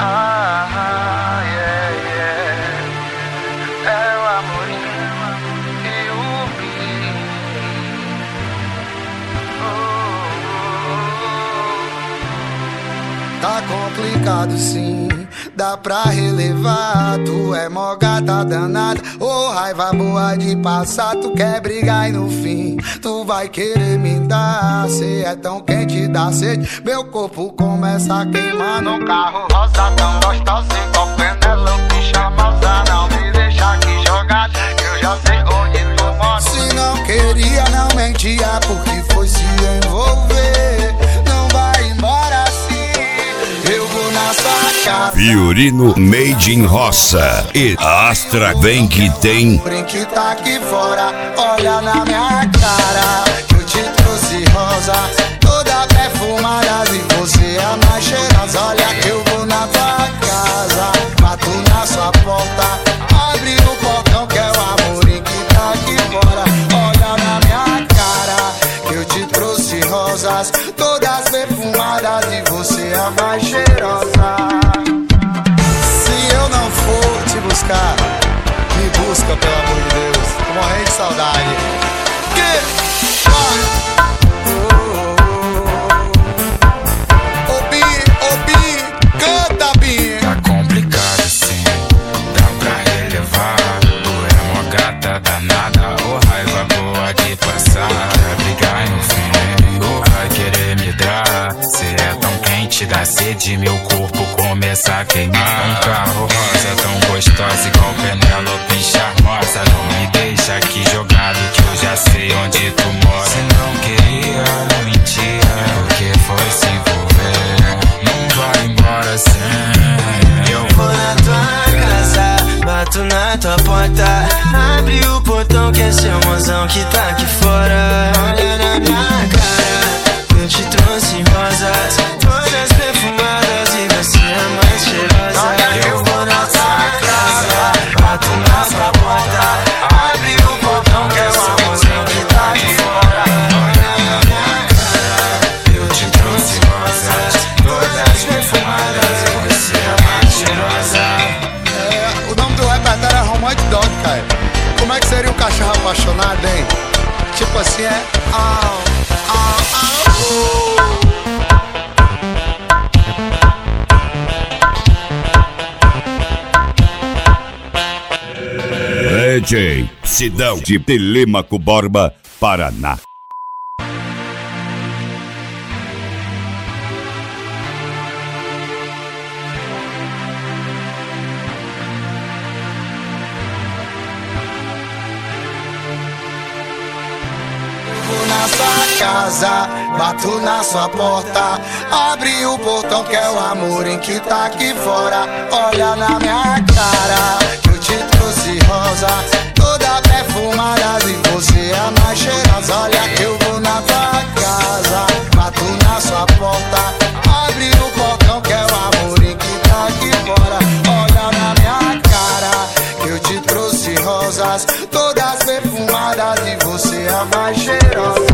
yeah, yeah. É o amorinho e o brilho. Tá complicado sim, dá pra relevar. Tu é mó gata danada, ô raiva boa de passar. Tu quer brigar e no fim tu vai querer me dar. Cê é tão quente, dá sede, meu corpo começa a queimar. Num carro rosa tão gostoso, igual Penélope charmosa. Não me deixa aqui jogado, eu já sei onde tu mora. Se não queria, não mentia, porque foi se envolver. Não vai embora assim, eu vou na sua casa. Fiorino Made in Roça e Astra vem que tem. Brinque tá aqui fora, olha na minha cara. Eu te trouxe rosa, toda perfumada, e você é a mais cheirosa. Olha que eu vou na tua casa, bato na sua porta, abre o portão que é o amor que tá aqui fora. Olha na minha cara, que eu te trouxe rosas, todas perfumadas, e você é a mais cheirosa. Se eu não for te buscar, me busca, pelo amor de Deus. Tô morrendo de saudade. Ô Bi, canta, Bi. Tá complicado sim, dá pra relevar. Tu é mó gata danada, ô raiva boa de passar. Pra brigar no fim, tu vai querer me dar. Cê é tão quente, dá sede, meu corpo começa a queimar. Um carro rosa tão gostosa, igual Penélope charmosa. Não me deixa aqui jogado, que eu já sei onde tu mora. Se não queria, não mentia, porque foi se envolver. Não vai embora sem. Eu vou na tua casa, bato na tua porta, abre o portão que é seu mozão que tá aqui fora. Olha na minha cara, eu te trouxe rosas, todas perfumadas, e você é a mais cheirosa. Eu vou na tua casa, bato na tua porta, abre o portão que é seu mozão que tá aqui fora. Olha na minha cara, eu te trouxe rosas, todas perfumadas, e você é a mais cheirosa. O nome do repertório é Romantic Dog, cara. Como é que seria um cachorro apaixonado, hein? Tipo assim, é DJ Sidão de Telêmaco Borba, Paraná. na sua casa, bato na sua porta, abre o portão que é o amor em que tá aqui fora. Olha na minha cara, que eu te trouxe rosa, toda perfumada, e você é a mais cheirosa. Olha que eu vou na tua casa, bato na sua porta, abre o portão que é o amor em que tá aqui fora. Olha na minha cara, que eu te trouxe rosas, todas perfumadas, e você é a mais cheirosa.